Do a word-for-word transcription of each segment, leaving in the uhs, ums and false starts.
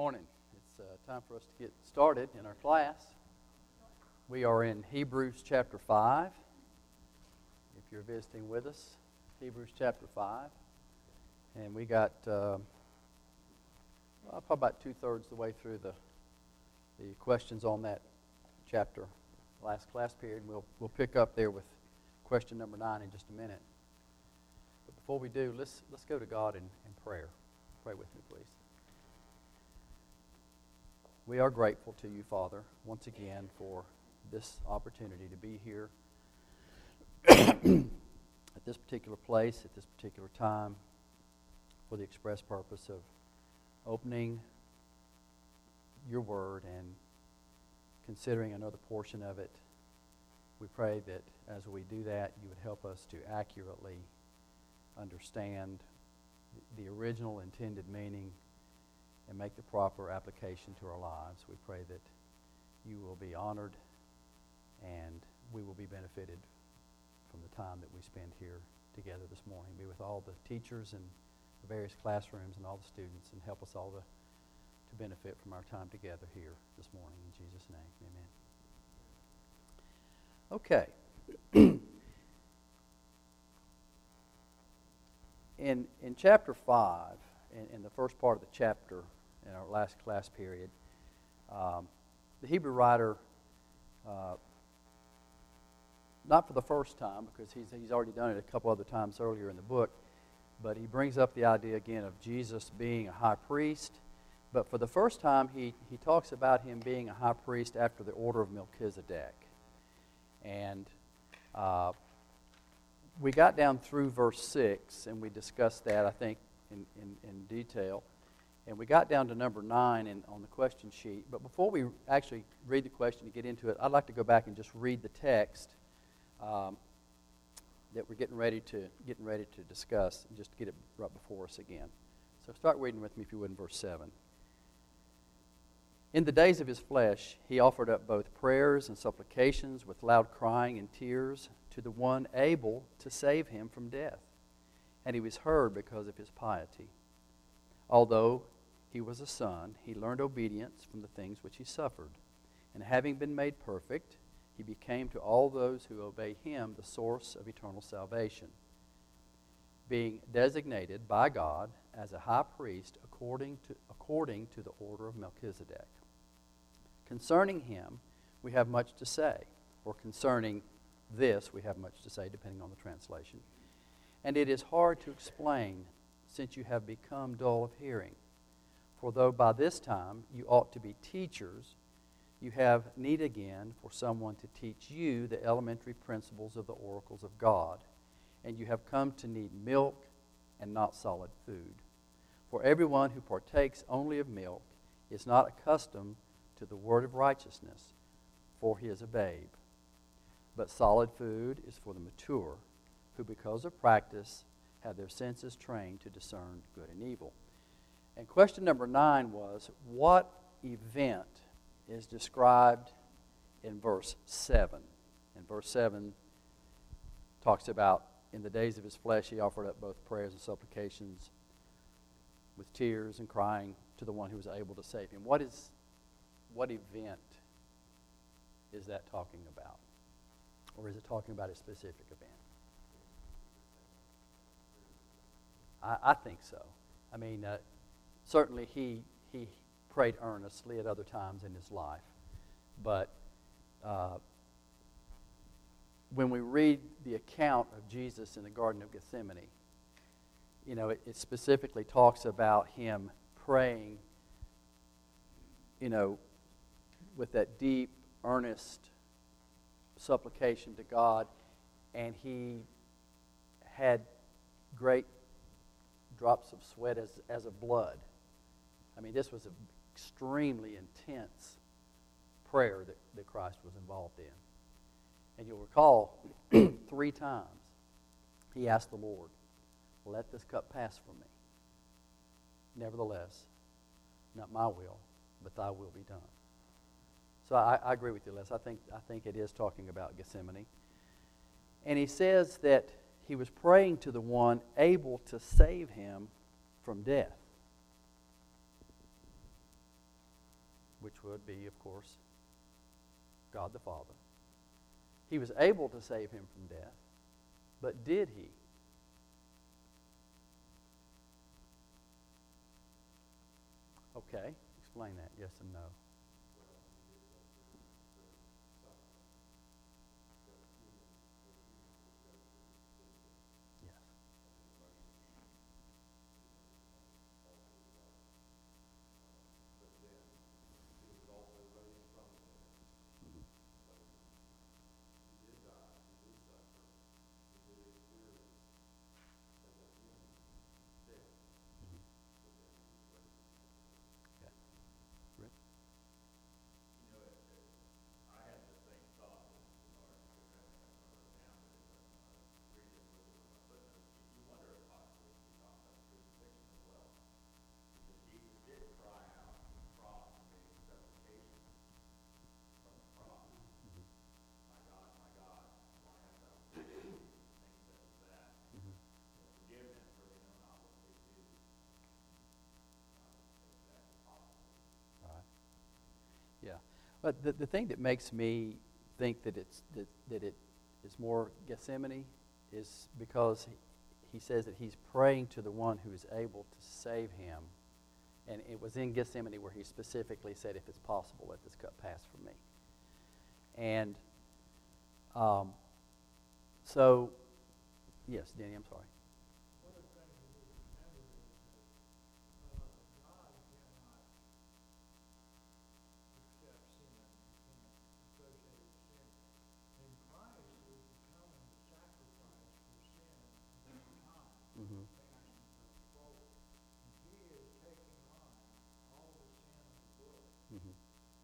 morning. It's uh, time for us to get started in our class. We are in Hebrews chapter five. If you're visiting with us, Hebrews chapter five. And we got uh, well, probably about two-thirds the way through the the questions on that chapter last class period. We'll, we'll pick up there with question number nine in just a minute. But before we do, let's, let's go to God in, in prayer. Pray with me, please. We are grateful to you, Father, once again for this opportunity to be here at this particular place, at this particular time, for the express purpose of opening your word and considering another portion of it. We pray that as we do that, you would help us to accurately understand the original intended meaning and make the proper application to our lives. We pray that you will be honored and we will be benefited from the time that we spend here together this morning. Be with all the teachers and the various classrooms and all the students, and help us all to, to benefit from our time together here this morning. In Jesus' name, amen. Okay. in in chapter five, in, in the first part of the chapter, in our last class period, um, the Hebrew writer, uh, not for the first time, because he's, he's already done it a couple other times earlier in the book, but he brings up the idea again of Jesus being a high priest. But for the first time, he, he talks about him being a high priest after the order of Melchizedek. And uh, we got down through verse six, and we discussed that, I think, in, in, in detail. And we got down to number nine in, on the question sheet. But before we actually read the question and get into it, I'd like to go back and just read the text um, that we're getting ready to getting ready to discuss, and just to get it right before us again. So start reading with me, if you would, in verse seven. In the days of his flesh, he offered up both prayers and supplications with loud crying and tears to the one able to save him from death. And he was heard because of his piety. Although he was a son, he learned obedience from the things which he suffered. And having been made perfect, he became to all those who obey him the source of eternal salvation, being designated by God as a high priest according to, according to the order of Melchizedek. Concerning him, we have much to say, or concerning this, we have much to say, depending on the translation. And it is hard to explain, since you have become dull of hearing. For though by this time you ought to be teachers, you have need again for someone to teach you the elementary principles of the oracles of God, and you have come to need milk and not solid food. For everyone who partakes only of milk is not accustomed to the word of righteousness, for he is a babe. But solid food is for the mature, who because of practice have their senses trained to discern good and evil. And question number nine was, what event is described in verse seven? And verse seven talks about, in the days of his flesh, he offered up both prayers and supplications with tears and crying to the one who was able to save him. What is, what event is that talking about? Or is it talking about a specific event? I, I think so. I mean, uh, certainly he he prayed earnestly at other times in his life. But uh, when we read the account of Jesus in the Garden of Gethsemane, you know, it, it specifically talks about him praying, you know, with that deep, earnest supplication to God, and he had great drops of sweat as, as of blood. I mean, this was an extremely intense prayer that, that Christ was involved in. And you'll recall three times he asked the Lord, let this cup pass from me. Nevertheless, not my will, but thy will be done. So I, I agree with you, Les. I think, I think it is talking about Gethsemane. And he says that he was praying to the one able to save him from death. which would be, of course, God the Father. He was able to save him from death, but did he? Okay, explain that, yes and no. Yes. Mhm. Mhm. Okay. Rick? Mhm. Mhm. Right. Yeah. But the, the thing that makes me think that it's that, that it is more Gethsemane is because he, he says that he's praying to the one who is able to save him. And it was in Gethsemane where he specifically said, if it's possible, let this cup pass from me. And um, so, yes, Danny, I'm sorry. Mm-hmm. Mm-hmm.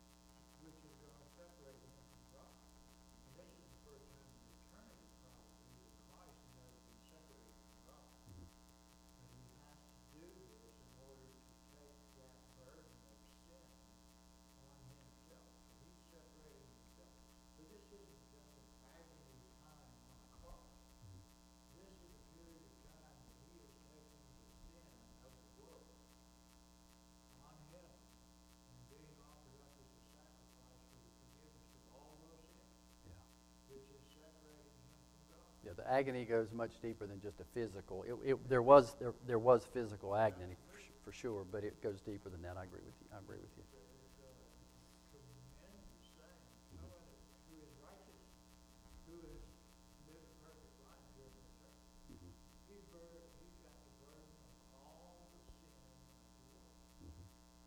Yeah, the agony goes much deeper than just a physical. It, it, there was there, there was physical agony for, for sure, but it goes deeper than that. I agree with you. I agree with you. Mm-hmm. Mm-hmm.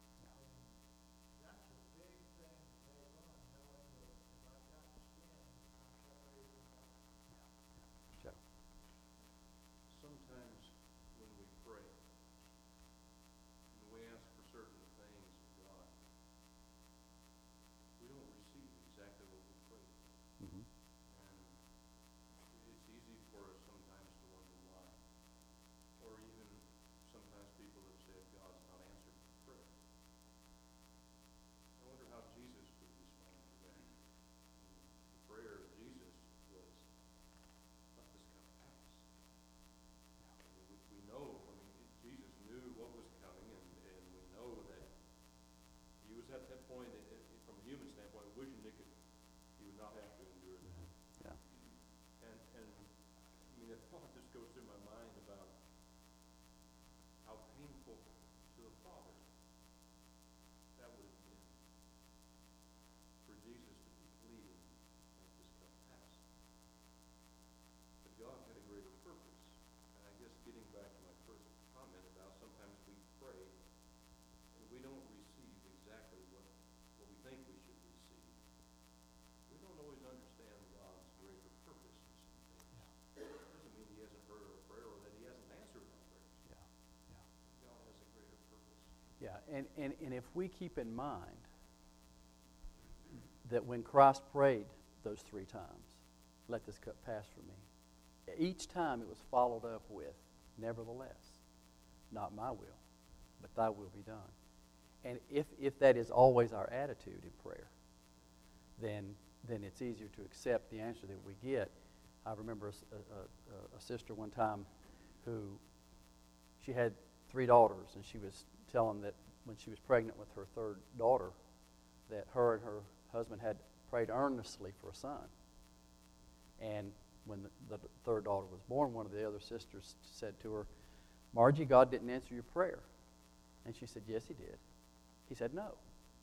Yeah. Joe. Sometimes when we pray and we ask for certain things of God, we don't receive exactly what we pray for. Mm-hmm. And it's easy for us sometimes to wonder why. Or even sometimes people have said God's not answered prayer. I wonder how Jesus would respond to that. The prayer of Jesus was, let this cup pass. I mean, we, we know, I mean, Jesus knew what was coming, and, and we know that he was at that point, it, it, from a human standpoint, wishing it could, he would not have to endure that. Yeah. And, and I mean, a thought just goes through my mind about how painful to the Father that would have been for Jesus to be pleading, let this cup pass. But God had a greater purpose. And I guess getting back to my first comment about sometimes we pray and we don't receive exactly what, what we think we should receive. We don't always understand God's greater purpose in some things. Yeah. It doesn't mean he hasn't heard our prayer or that he hasn't answered our prayers. Yeah. Yeah. God has a greater purpose. Yeah. And, and, and if we keep in mind that when Christ prayed those three times, let this cup pass from me, each time it was followed up with, nevertheless, not my will, but thy will be done. And if, if that is always our attitude in prayer, then, then it's easier to accept the answer that we get. I remember a, a, a sister one time who, she had three daughters, and she was telling that when she was pregnant with her third daughter, that her and her husband had prayed earnestly for a son. And when the, the third daughter was born, one of the other sisters said to her, "Margie, God didn't answer your prayer." And she said, "Yes, he did." He said, "No."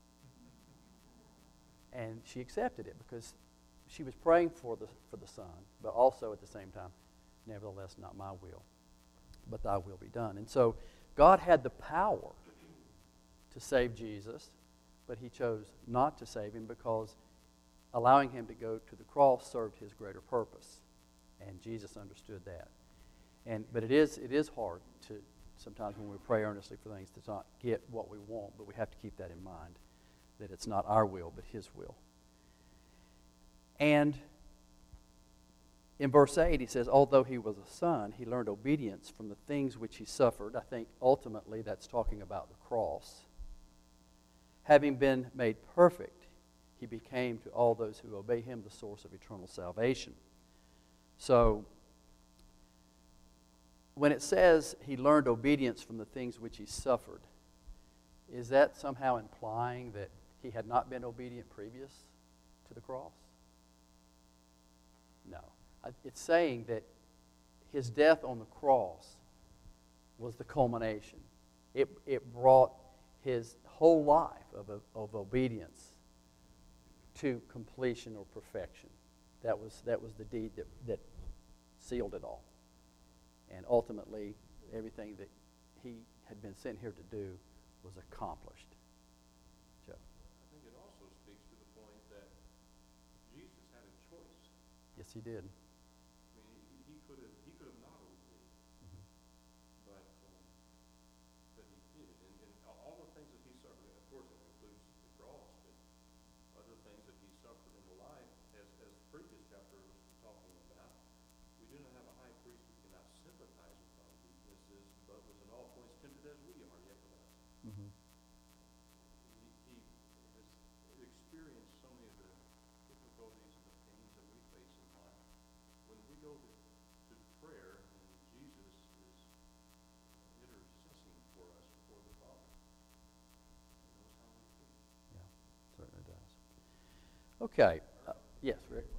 And she accepted it because she was praying for the, for the son, but also at the same time, "Nevertheless, not my will, but thy will be done." And so God had the power to save Jesus, but he chose not to save him because allowing him to go to the cross served his greater purpose. And Jesus understood that. And but it is it is hard to sometimes when we pray earnestly for things to not get what we want, but we have to keep that in mind, that it's not our will, but his will. And in verse eight, he says, although he was a son, he learned obedience from the things which he suffered. I think ultimately that's talking about the cross. Having been made perfect, he became to all those who obey him the source of eternal salvation. So, when it says he learned obedience from the things which he suffered, is that somehow implying that he had not been obedient previous to the cross? No. It's saying that his death on the cross was the culmination. It, it brought his whole life of, of obedience to completion or perfection. That was, that was the deed that, that sealed it all. And ultimately, everything that he had been sent here to do was accomplished. Joe? I think it also speaks to the point that Jesus had a choice. Yes, he did. I mean, he, he could have he could have not obeyed, Mm-hmm. but um, but he did. And, and all the things that he suffered, of course, that includes the cross, but other things that he suffered in life, as as the previous chapter was talking about. We do not have a high priest who cannot sympathize with our weaknesses, but was in all points tempted as we are, yet without sin. Mm-hmm. He, he has experienced so many of the difficulties and the pains that we face in life. When we go to, to prayer, and Jesus is intercessing for us before the Father, he knows how we feel. Yeah, certainly does. Okay. Uh, yes, Rick?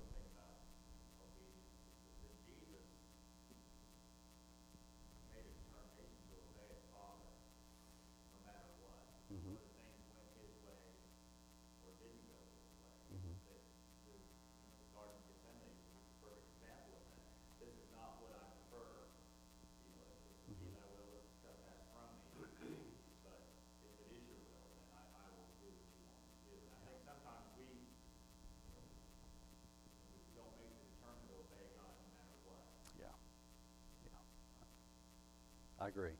Mm-hmm. Mm-hmm. Yeah. Yeah. I agree.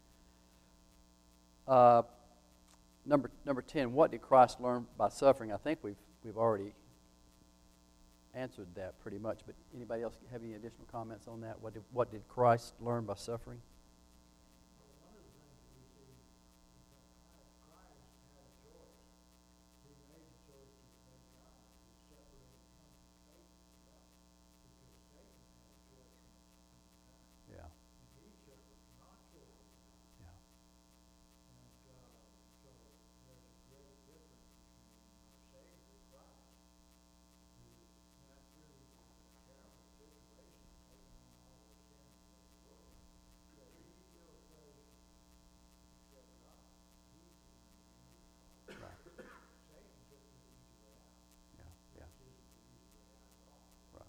Uh, number number ten. What did Christ learn by suffering? I think we've we've already answered that pretty much. But anybody else have any additional comments on that? What did what did Christ learn by suffering? Yeah. Yeah. Yeah, yeah. Right.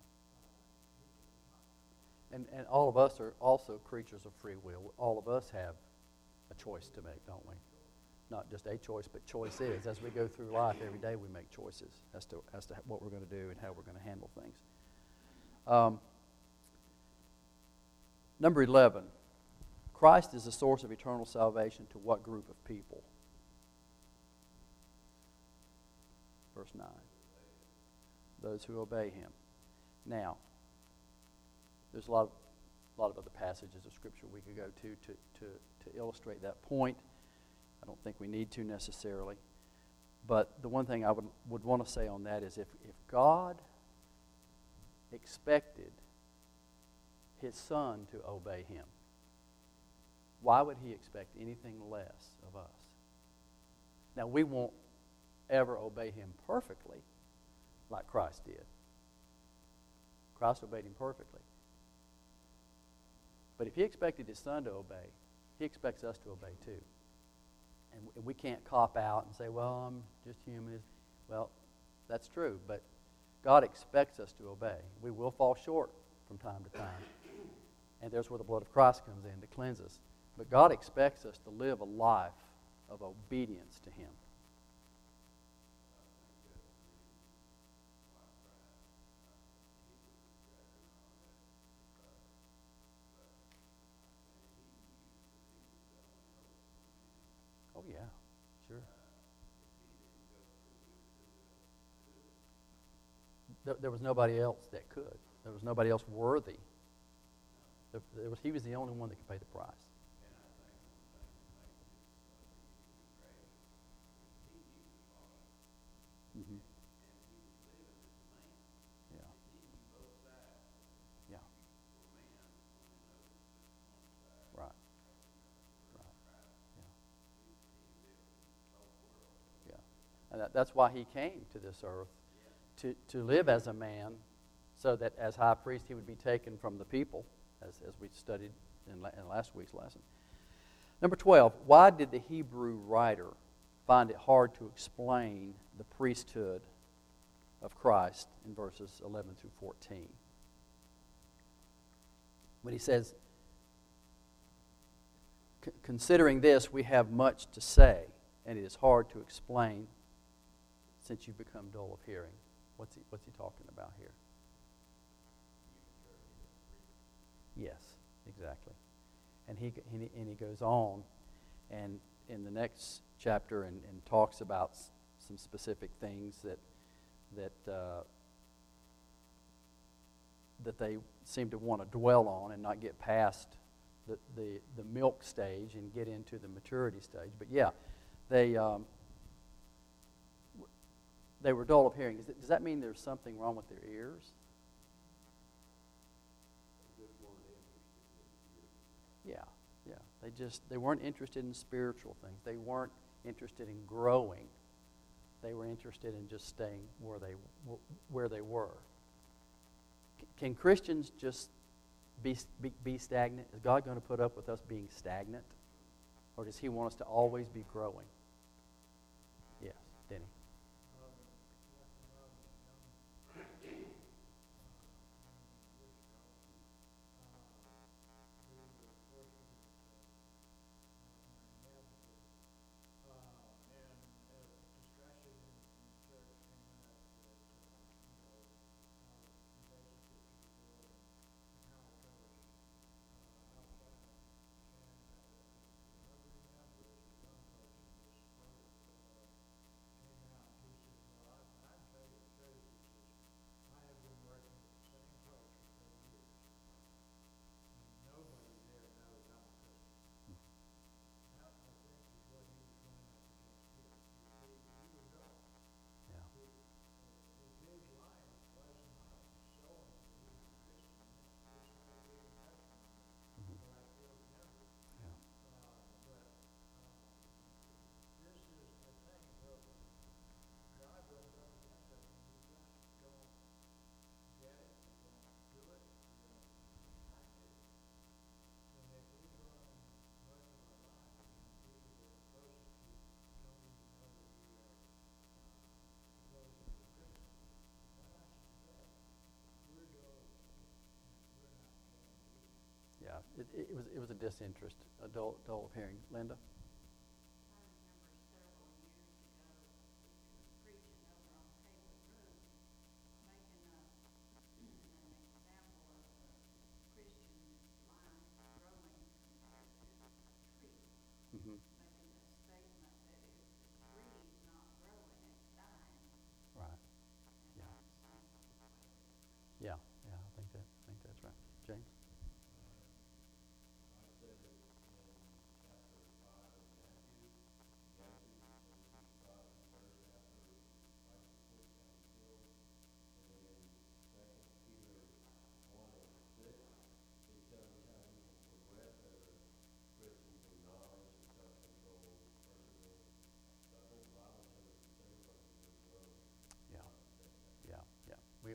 And and all of us are also creatures of free will. All of us have a choice to make, don't we? Not just a choice, but choices. As we go through life every day, we make choices as to as to what we're going to do and how we're going to handle things. Um, number eleven. Christ is the source of eternal salvation to what group of people? Verse nine. Those who obey him. Now, there's a lot of, a lot of other passages of Scripture we could go to to, to to illustrate that point. I don't think we need to necessarily. But the one thing I would, would want to say on that is if, if God expected his Son to obey him, why would he expect anything less of us? Now, we want ever obey him perfectly like Christ did. Christ obeyed him perfectly. But if he expected his son to obey, he expects us to obey too. And we can't cop out and say, well, I'm just human. Well, that's true, but God expects us to obey. We will fall short from time to time. And there's where the blood of Christ comes in to cleanse us. But God expects us to live a life of obedience to him. Oh, yeah, sure. There, there was nobody else that could. There was nobody else worthy. There, there was, he was the only one that could pay the price. Mm-hmm. Yeah. Yeah. Right. Right. Yeah. Yeah. And that, that's why he came to this earth, to, to live as a man, so that as high priest he would be taken from the people, as, as we studied in, la- in last week's lesson. Number twelve, why did the Hebrew writer find it hard to explain the priesthood of Christ in verses eleven through fourteen? When he says, considering this, we have much to say, and it is hard to explain since you've become dull of hearing. What's he, what's he talking about here? Yes, exactly. And he, and he, and he goes on, and in the next chapter, and, and talks about s- some specific things that that uh, that they seem to want to dwell on and not get past the, the, the milk stage and get into the maturity stage. But yeah, they um, they were dull of hearing. Is it, does that mean there's something wrong with their ears? Yeah, yeah. They just they weren't interested in spiritual things. They weren't interested in growing. They were interested in just staying where they where they were. Can Christians just be be, be stagnant? Is God going to put up with us being stagnant, or does He want us to always be growing? Yes, Denny. Yeah, it, it was it was a disinterest, a dull, dull of hearing. Linda? Mm-hmm. Right. Yeah. Yeah. Yeah. I think that. I think that's right. James.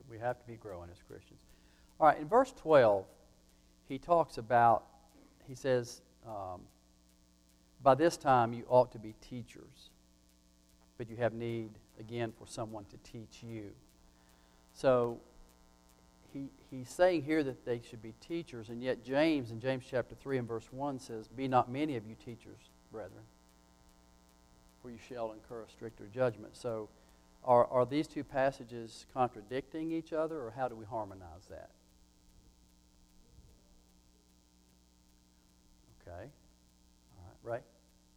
we have to be growing as Christians. All right, in verse twelve, he talks about, he says, um, by this time you ought to be teachers, but you have need, again, for someone to teach you. So he, he's saying here that they should be teachers, and yet James, in James chapter three and verse one, says, be not many of you teachers, brethren, for you shall incur a stricter judgment. So are, are these two passages contradicting each other, or how do we harmonize that? Okay. All right. Ray?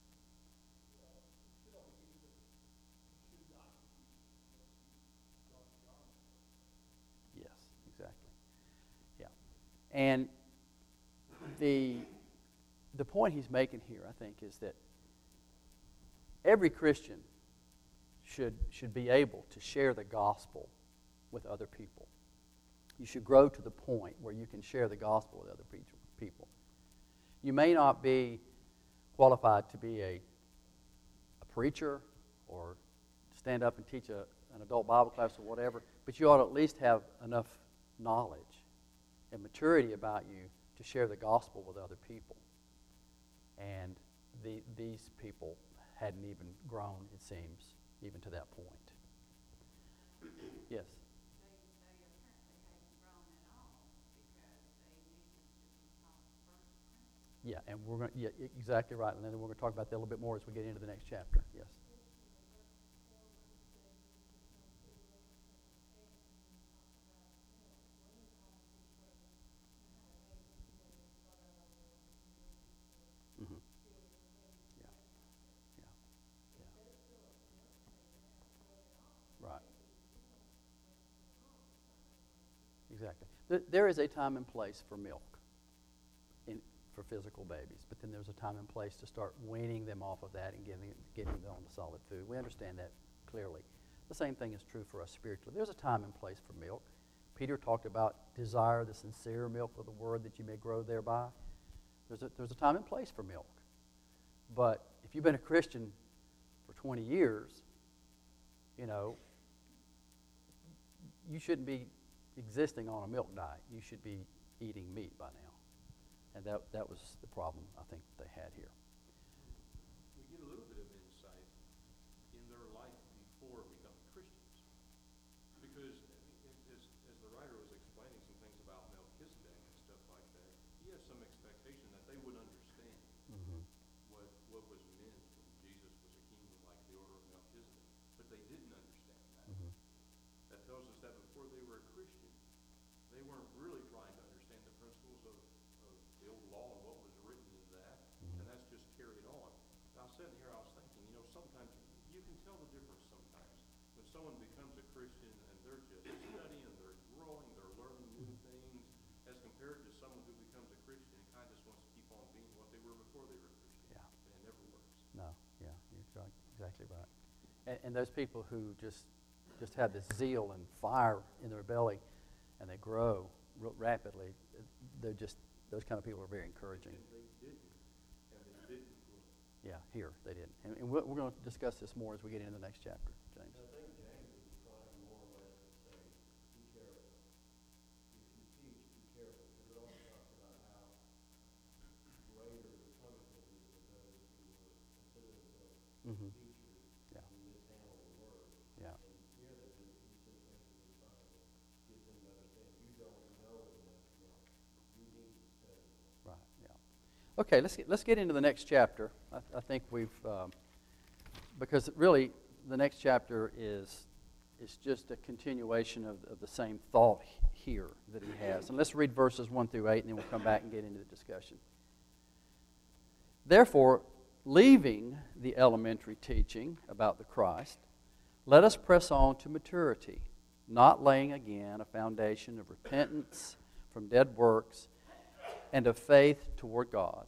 Yes, exactly. Yeah. And the the point he's making here, I think, is that every Christian should should be able to share the gospel with other people. You should grow to the point where you can share the gospel with other people. You may not be qualified to be a, a preacher or stand up and teach a, an adult Bible class or whatever, but you ought to at least have enough knowledge and maturity about you to share the gospel with other people. And the, these people hadn't even grown, it seems, even to that point. Yes? Yeah, and we're going to, yeah, exactly right. And then we're going to talk about that a little bit more as we get into the next chapter. Yes. Mm-hmm. Yeah. Yeah. Yeah. Right. Exactly. There is a time and place for milk. In, for physical babies, but then there's a time and place to start weaning them off of that and getting, getting them on the solid food. We understand that clearly. The same thing is true for us spiritually. There's a time and place for milk. Peter talked about desire the sincere milk of the word that you may grow thereby. There's a, there's a time and place for milk. But if you've been a Christian for twenty years, you know, you shouldn't be existing on a milk diet. You should be eating meat by now. And that that was the problem, I think, they had here. We get a little bit of insight in their life before becoming Christians. Because as, as the writer was explaining some things about Melchizedek and stuff like that, he has some expectation that they would understand mm-hmm. what, what was meant when Jesus was a king like the order of Melchizedek. But they didn't understand that. Mm-hmm. That tells us that before they were a Christian, they weren't really trying to understand the principles of the old law and what was written in that, mm-hmm. and that's just carried on. I was sitting here, I was thinking, you know, sometimes you can tell the difference sometimes when someone becomes a Christian and they're just studying, they're growing, they're learning new things, as compared to someone who becomes a Christian and kind of just wants to keep on being what they were before they were Christian. Yeah. And it never works. No, yeah, you're exactly right. And, and those people who just just have this zeal and fire in their belly, and they grow real rapidly, they're just those kind of people are very encouraging. And they didn't. And they didn't. Yeah, here they didn't. And, and we're, we're going to discuss this more as we get into the next chapter, James. I think James is trying more or less to say, be careful. If you teach, be careful. Because it also talks about how greater the punishment is for those who were considered themselves mm-hmm. teachers yeah. and mishandle the word. Yeah. And here that he's just basically trying to get them to understand you don't know enough milk. You need to study. Right, yeah. Okay, let's get, let's get into the next chapter. I, I think we've, um, because really the next chapter is is just a continuation of, of the same thought here that he has. And let's read verses one through eight, and then we'll come back and get into the discussion. Therefore, leaving the elementary teaching about the Christ, let us press on to maturity, not laying again a foundation of repentance from dead works and of faith toward God,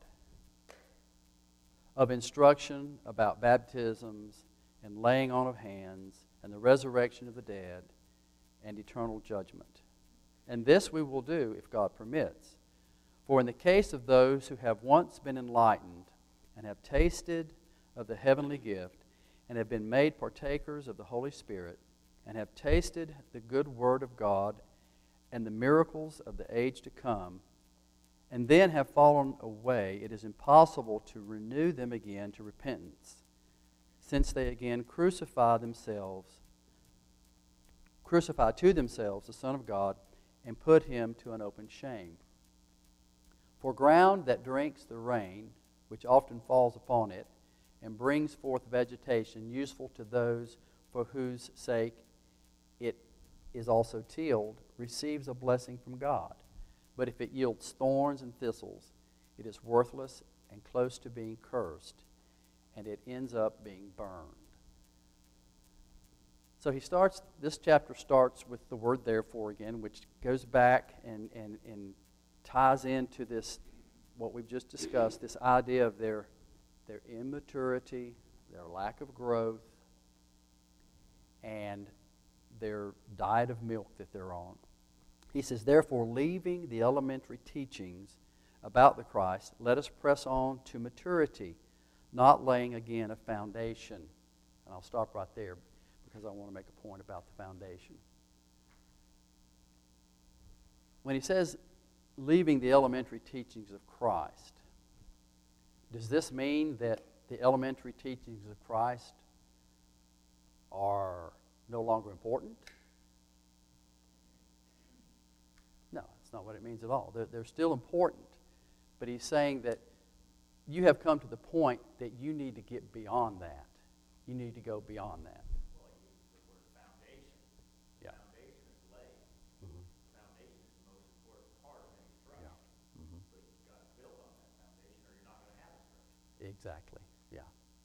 of instruction about baptisms and laying on of hands and the resurrection of the dead and eternal judgment. And this we will do if God permits. For in the case of those who have once been enlightened and have tasted of the heavenly gift and have been made partakers of the Holy Spirit, and have tasted the good word of God and the miracles of the age to come, and then have fallen away, it is impossible to renew them again to repentance, since they again crucify themselves, crucify to themselves the Son of God, and put him to an open shame. For ground that drinks the rain, which often falls upon it, and brings forth vegetation useful to those for whose sake it is also tilled, receives a blessing from God. But if it yields thorns and thistles, it is worthless and close to being cursed, and it ends up being burned. So he starts, this chapter starts with the word therefore again, which goes back and, and, and ties into this, what we've just discussed, this idea of their, their immaturity, their lack of growth, and their diet of milk that they're on. He says, therefore, leaving the elementary teachings about the Christ, let us press on to maturity, not laying again a foundation. And I'll stop right there because I want to make a point about the foundation. When he says leaving the elementary teachings of Christ, does this mean that the elementary teachings of Christ are no longer important? No, that's not what it means at all. They're, they're still important. But he's saying that you have come to the point that you need to get beyond that. You need to go beyond that. Well, he uses the word foundation. Yeah. Foundation is laid. Mm-hmm. Foundation is the most important part of any structure. Yeah. Mm-hmm. But you've got to build on that foundation or you're not going to have a structure. Exactly, yeah.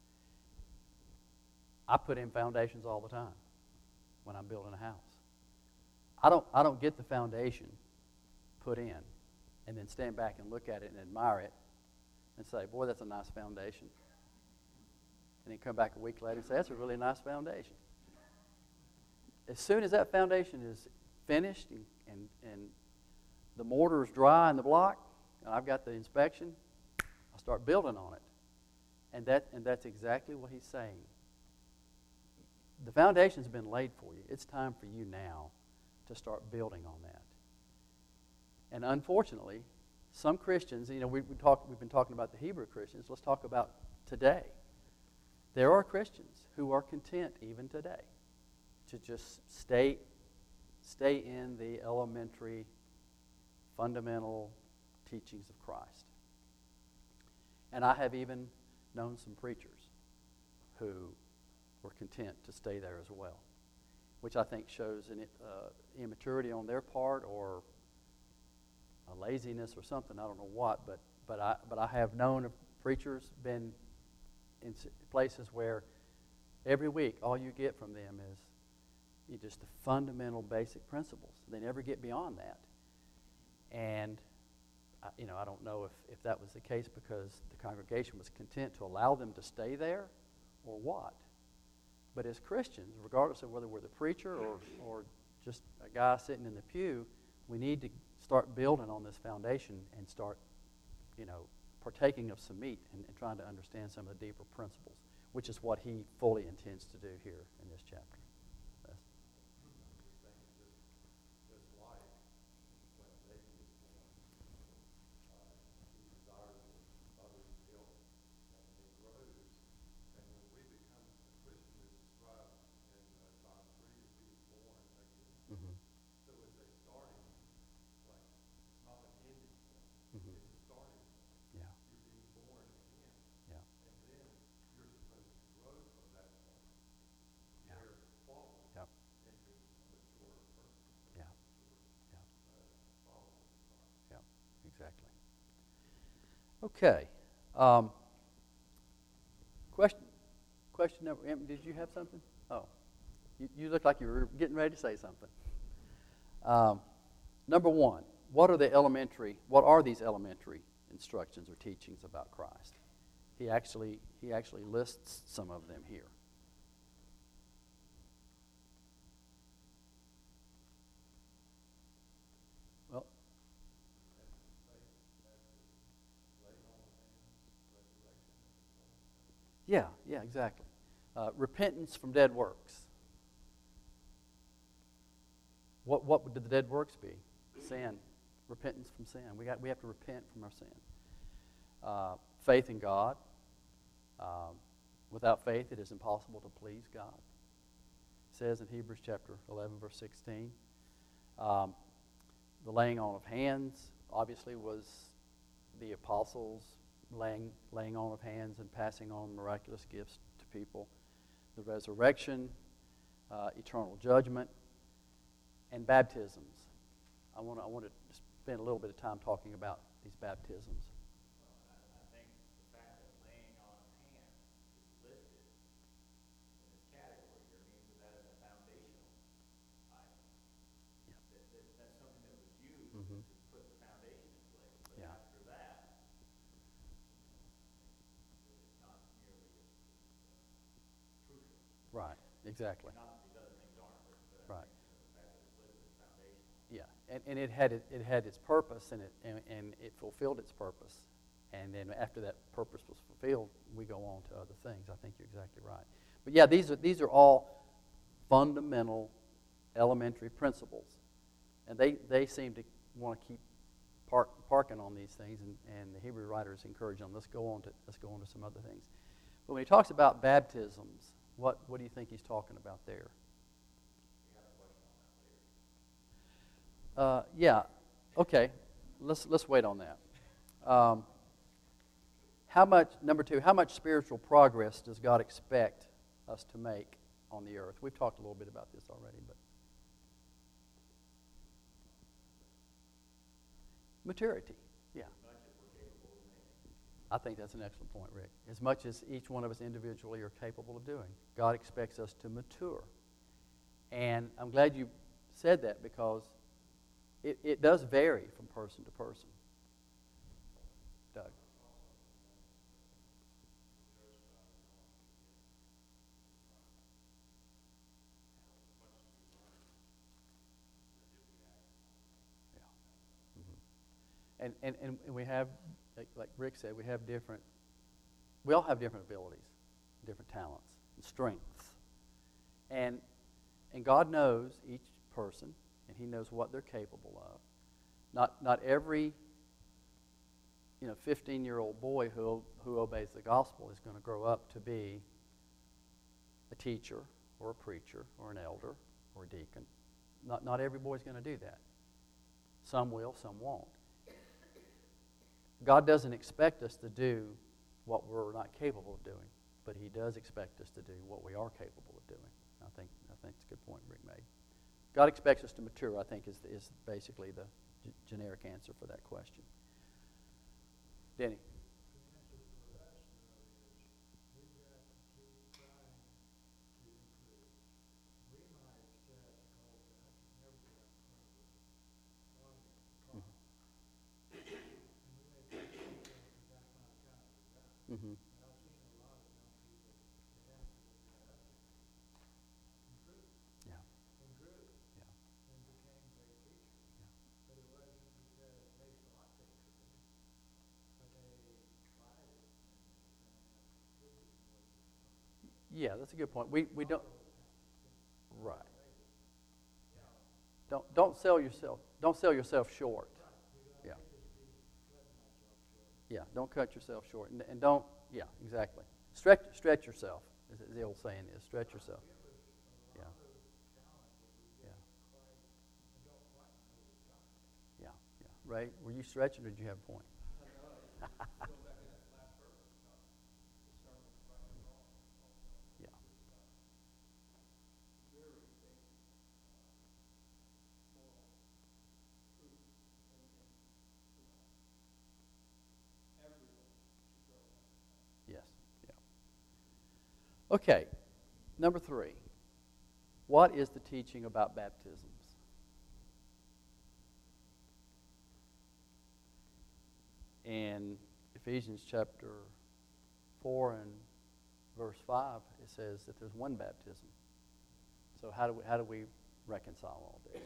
I put in foundations all the time when I'm building a house. I don't, I don't get the foundation put in and then stand back and look at it and admire it and say, boy, that's a nice foundation. And then come back a week later and say, that's a really nice foundation. As soon as that foundation is finished and, and, and the mortar is dry in the block, and I've got the inspection, I start building on it. And that and that's exactly what he's saying. The foundation's been laid for you. It's time for you now to start building on that. And unfortunately, some Christians, you know, we, we talk, we've been talking about the Hebrew Christians. Let's talk about today. There are Christians who are content even today to just stay, stay in the elementary, fundamental teachings of Christ. And I have even known some preachers who were content to stay there as well, which I think shows an uh, immaturity on their part or a laziness or something. I don't know what, but but I but I have known of preachers been in places where every week all you get from them is you just the fundamental basic principles. They never get beyond that. And I, you know, I don't know if, if that was the case because the congregation was content to allow them to stay there or what. But as Christians, regardless of whether we're the preacher or, or just a guy sitting in the pew, we need to start building on this foundation and start, you know, partaking of some meat and, and trying to understand some of the deeper principles, which is what he fully intends to do here in this chapter. That's Just like when a baby is born, uh, he desires his mother's milk, and it grows. And when we become a Christian, it's described in uh, John three as being born again. mm-hmm. So it's a starting place. It's not an ending point. Mm-hmm. It's a starting point. Yeah. You're being born again. Yeah. And then you're supposed to grow from that point. Yeah. Carry forward Yep. into a mature person. Yeah. Mature, Yeah. uh, follower of Christ. Yeah. Exactly. Okay. Um, question. Question number. Em, Did you have something? Oh, you, you look like you were getting ready to say something. Um, number one. What are the elementary? What are these elementary instructions or teachings about Christ? He actually he actually lists some of them here. Well, yeah, yeah, exactly. Uh, repentance from dead works. What what would the dead works be? Sin, repentance from sin. We got we have to repent from our sin. Uh, faith in God. Um, without faith, it is impossible to please God. It says in Hebrews chapter eleven, verse sixteen. Um, the laying on of hands obviously was the apostles laying laying on of hands and passing on miraculous gifts to people. The resurrection, uh, eternal judgment, and baptisms. I want to I want to spend a little bit of time talking about these baptisms. Well, I, I think the fact that laying on of hands is listed in this category here means that that is a foundational item. Yeah. That, that, that's something that was used Mhm. to put the foundation in place. But Yeah. after that, it's not nearly as, as uh, crucial. Right, exactly. Not that these other things aren't, but, but I Right. think you know, the fact that it's listed as foundational. Yeah, and, and it had it, it had its purpose, and it and, and it fulfilled its purpose. And then after that purpose was fulfilled, we go on to other things. I think you're exactly right. But yeah, these are these are all fundamental, elementary principles, and they, they seem to want to keep park, parking on these things. And, and the Hebrew writers encourage them. Let's go on to let's go on to some other things. But when he talks about baptisms, what what do you think he's talking about there? Uh, yeah, okay. Let's let's wait on that. Um, how much number two? How much spiritual progress does God expect us to make on the earth? We've talked a little bit about this already, but maturity. Yeah. I think that's an excellent point, Rick. As much as each one of us individually are capable of doing, God expects us to mature. And I'm glad you said that because It, it does vary from person to person. Doug. Yeah. Mm-hmm. And, and and we have, like, like Rick said, we have different. We all have different abilities, different talents, and strengths, and and God knows each person. And He knows what they're capable of. Not not every you know fifteen-year-old boy who who obeys the gospel is going to grow up to be a teacher or a preacher or an elder or a deacon. Not not every boy is going to do that. Some will, some won't. God doesn't expect us to do what we're not capable of doing, but He does expect us to do what we are capable of doing. I think I think it's a good point Rick made. God expects us to mature, I think, is, is basically the g- generic answer for that question. Denny. Mm-hmm. Yeah. Yeah, that's a good point. We we don't right. Don't don't sell yourself don't sell yourself short. Yeah. Yeah, don't cut yourself short, and, and don't yeah exactly stretch stretch yourself. As the old saying is, stretch yourself. Yeah. Yeah. Yeah. Yeah. Ray, were you stretching or did you have a point? Yeah. Yes. Yeah. Okay. Number three. What is the teaching about baptisms? In Ephesians chapter four and verse five, it says that there's one baptism. So how do we, how do we reconcile all this?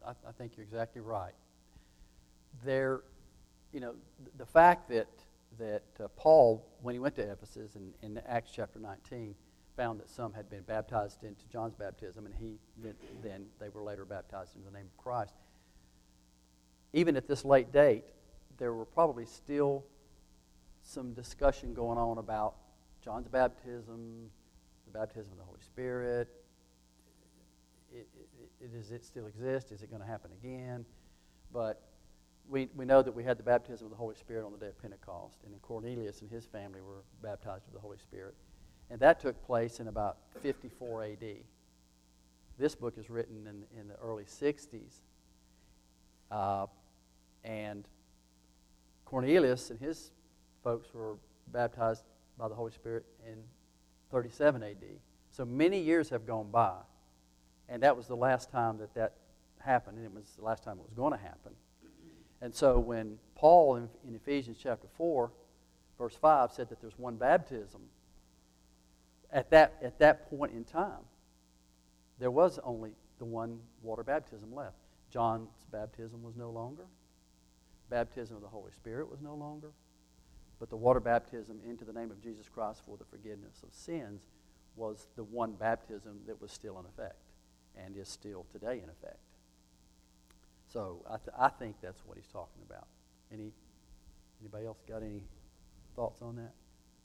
I, I think you're exactly right. There, you know, th- the fact that that uh, Paul, when he went to Ephesus in, in Acts chapter nineteen, found that some had been baptized into John's baptism, and he then, then they were later baptized into the name of Christ. Even at this late date, there were probably still some discussion going on about John's baptism, the baptism of the Holy Spirit. It, it, it, does it still exist? Is it going to happen again? But we we know that we had the baptism of the Holy Spirit on the day of Pentecost, and Cornelius and his family were baptized with the Holy Spirit. And that took place in about fifty-four A D. This book is written in, in the early sixties. Uh, and Cornelius and his folks were baptized by the Holy Spirit in thirty-seven A D. So many years have gone by, and that was the last time that that happened, and it was the last time it was going to happen. And so when Paul in, in Ephesians chapter four, verse five, said that there's one baptism, at that, at that point in time, there was only the one water baptism left. John's baptism was no longer. Baptism of the Holy Spirit was no longer. But the water baptism into the name of Jesus Christ for the forgiveness of sins was the one baptism that was still in effect and is still today in effect. So I, th- I think that's what he's talking about. Any anybody else got any thoughts on that?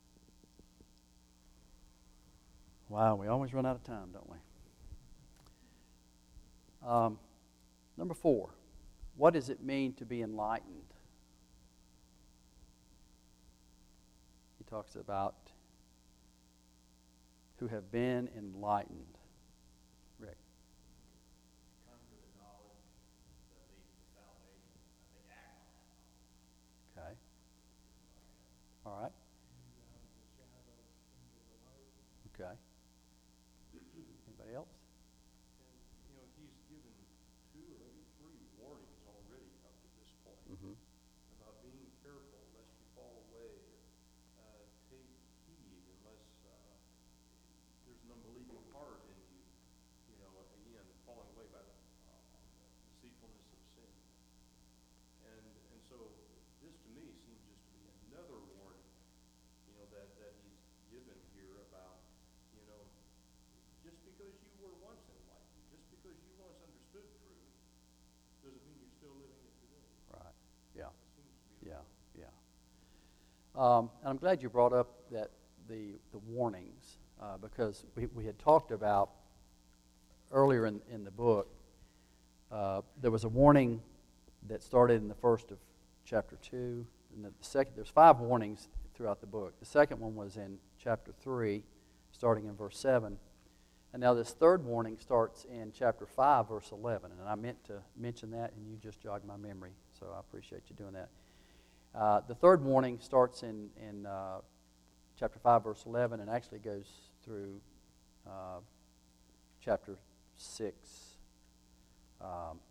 Wow, we always run out of time, don't we? Um, number four, what does it mean to be enlightened? He talks about who have been enlightened. Rick. Come to the knowledge that leads to salvation. I think act on that knowledge. Okay. All right. Okay. Anybody else? And, you know, he's given two or maybe three warnings already up to this point Mm-hmm. about being careful lest you fall away. Uh, take heed unless uh, there's an unbelieving heart in you, you know, again, falling away by the, uh, the deceitfulness of sin. And and so this to me seems just to be another warning, you know, that, that he's given here about, you know, just because you were once enlightened, just because you once understood truth, doesn't mean you're still living it today. Right. Yeah. That seems to be the Yeah. one. Yeah. Um, and I'm glad you brought up that the the warnings uh, because we, we had talked about earlier in, in the book. Uh, there was a warning that started in the first of chapter two, and the second. There's five warnings throughout the book. The second one was in chapter three, starting in verse seven. And now this third warning starts in chapter five, verse eleven. And I meant to mention that, and you just jogged my memory, so I appreciate you doing that. Uh, the third warning starts in, in uh, chapter five, verse eleven, and actually goes through uh, chapter six, um,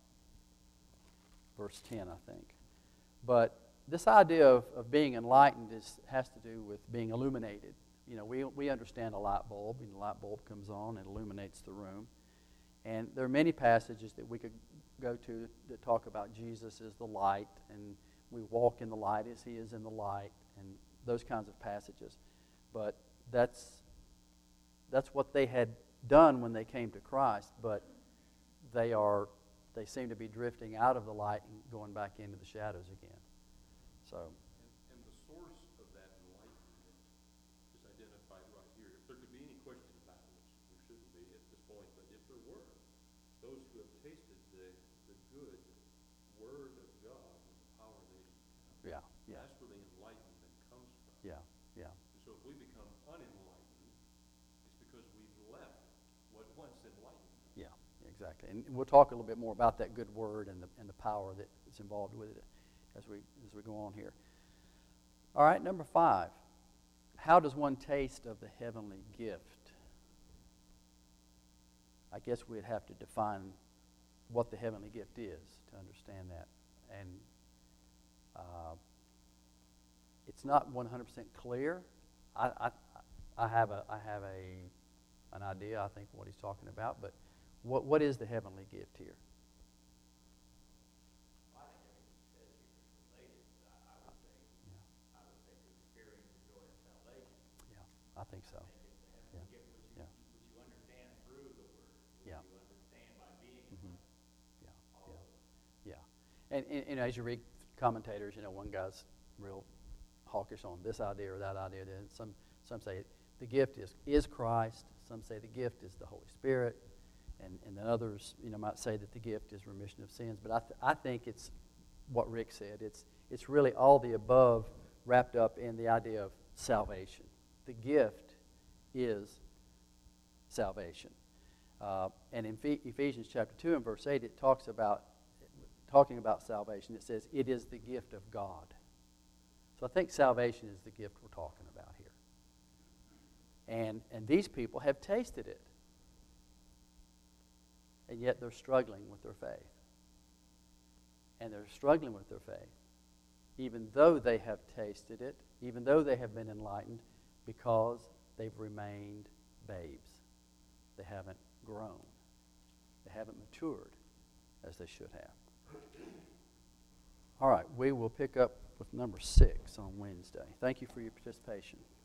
verse ten, I think. But this idea of, of being enlightened is, has to do with being illuminated. You know, we we understand a light bulb, and the light bulb comes on and illuminates the room. And there are many passages that we could go to that talk about Jesus as the light, and we walk in the light as he is in the light, and those kinds of passages. But that's that's what they had done when they came to Christ, but they are they seem to be drifting out of the light and going back into the shadows again. So And, and the source of that enlightenment is identified right here. If there could be any question about it, which there shouldn't be at this point, but if there were, those who have tasted the, the good word of God and the power that it has, yeah, yeah, that's where the enlightenment comes from. yeah, yeah. And so if we become unenlightened, it's because we've left what once enlightened us. Yeah, exactly. And we'll talk a little bit more about that good word and the and the power that is involved with it as we as we go on here. All right, number five. How does one taste of the heavenly gift? I guess we'd have to define what the heavenly gift is to understand that. And uh, it's not one hundred percent clear. I, I I have a I have a an idea, I think, what he's talking about, but what what is the heavenly gift here? so. And Yeah. get what you, Yeah. what you understand through the word, what Yeah. you understand by being in Mhm. Christ. Yeah, All yeah, of it. yeah. And, and, and as you read commentators, you know, one guy's real hawkish on this idea or that idea. Then some some say the gift is is Christ. Some say the gift is the Holy Spirit, and and then others, you know, might say that the gift is remission of sins. But I th- I think it's what Rick said. It's it's really all the above wrapped up in the idea of salvation. The gift is salvation. Uh, and in Eph- Ephesians chapter two and verse eight, it talks about, talking about salvation, it says, it is the gift of God. So I think salvation is the gift we're talking about here. And, and these people have tasted it. And yet they're struggling with their faith. And they're struggling with their faith, even though they have tasted it, even though they have been enlightened, because they've remained babes. They haven't grown. They haven't matured as they should have. All right, we will pick up with number six on Wednesday. Thank you for your participation.